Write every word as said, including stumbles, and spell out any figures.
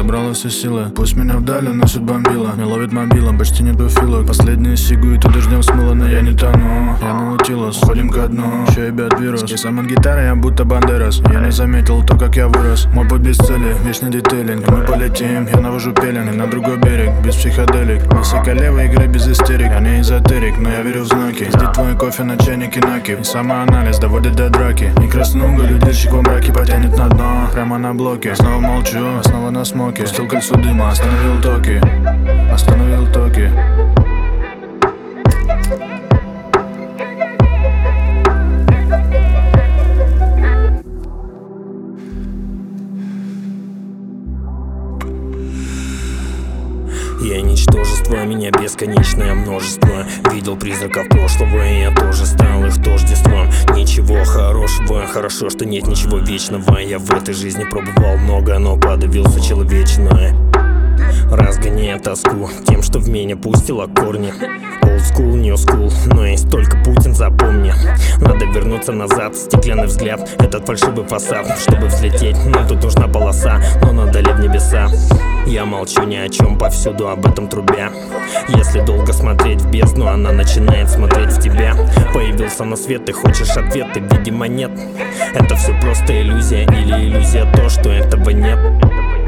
Собрала все силы, пусть меня вдали носит бомбила. Не ловит мобилом, почти нету филок. Последние сигу и то дождем смыло, но я не тону. Я наутилус, уходим ко дну. Еще и бят вирус, и сам от гитары я будто бандерас. Я не заметил то, как я вырос. Мой путь без цели, вечный детейлинг. Мы полетим, я навожу пеленг на другой берег, без психоделик. Высоколевой игры без истерик. Я не эзотерик, но я верю в знаки. Сдит твой кофе на чайнике наки. И самоанализ доводит до драки. И краснуга, людильщик во мраке потянет на дно. Прямо на блоке, снова молчу, снова на смоке. Пустил кольцо дыма, остановил токи. Остановил токи. Я ничтожество, меня бесконечное множество. Видел призраков прошлого, и я тоже стал их тождеством. Ничего хорошего, хорошо, что нет ничего вечного. Я в этой жизни пробовал много, но подавился человечное, разгоняя тоску тем, что в меня пустило корни. Old school, new school, но есть только Путин, запомни. Надо вернуться назад, стеклянный взгляд, этот фальшивый фасад. Чтобы взлететь, нам тут нужна полоса, но надо ли в небеса? Я молчу ни о чем, повсюду об этом трубя. Если долго смотреть в бездну, она начинает смотреть в тебя. Появился на свет, ты хочешь ответ, и видимо нет. Это все просто иллюзия или иллюзия то, что этого нет.